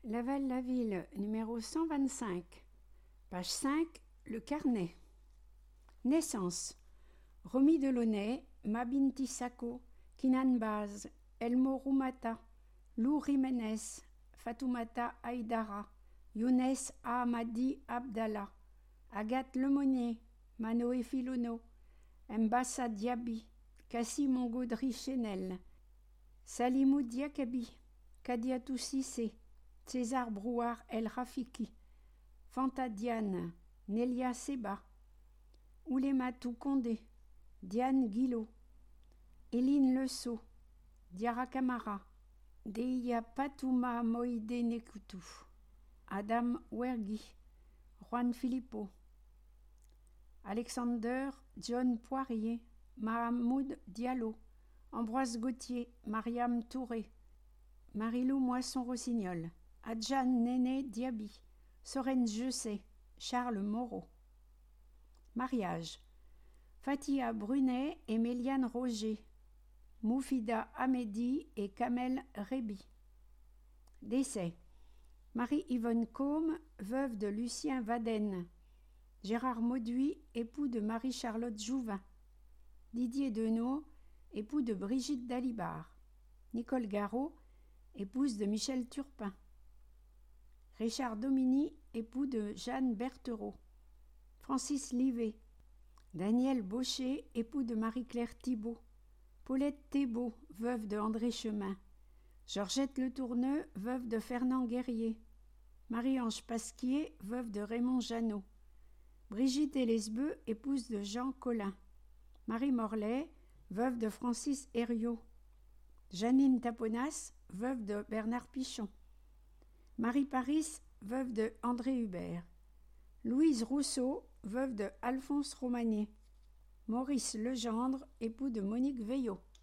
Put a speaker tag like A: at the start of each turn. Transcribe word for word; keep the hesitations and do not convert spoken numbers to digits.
A: Laval-la-Ville, numéro cent vingt-cinq. Page cinq, le carnet. Naissance. Romy Delaunay, Mabinti Sako, Kinan Baz, Elmo Roumata, Lou Jiménez, Fatoumata Haïdara, Younes Ahmadi Abdallah, Agathe Lemonnier, Manoé Filono, Mbassa Diaby, Kassi Mongaudry Chenel, Salimou Diakabi, Kadiatou Sissé, César Brouard El Rafiki, Fanta Diane, Nelia Seba, Oulematou Condé, Diane Guillot, Éline Lesso, Diara Camara, Deia Patouma Moïde Nekoutou, Adam Wergui, Juan Filippo, Alexander John Poirier, Mahamoud Diallo, Ambroise Gauthier, Mariam Touré, Marilou Moisson-Rossignol, Adjan Néné Diaby, Sorène Jessé, Charles Moreau. Mariage. Fatia Brunet et Méliane Roger, Moufida Hamedi et Kamel Rébi. Décès. Marie-Yvonne Côme, veuve de Lucien Vaden. Gérard Mauduit, époux de Marie-Charlotte Jouvin. Didier Denot, époux de Brigitte Dalibard. Nicole Garot, épouse de Michel Turpin. Richard Domini, époux de Jeanne Berthereau. Francis Livet. Daniel Baucher, époux de Marie-Claire Thibault. Paulette Thébault, veuve de André Chemin. Georgette Le Tourneux, veuve de Fernand Guerrier. Marie-Ange Pasquier, veuve de Raymond Jeannot. Brigitte Elesbeux, épouse de Jean Collin. Marie Morlaix, veuve de Francis Herriot. Janine Taponas, veuve de Bernard Pichon. Marie Paris, veuve de André Hubert. Louise Rousseau, veuve de Alphonse Romanier. Maurice Legendre, époux de Monique Veillot.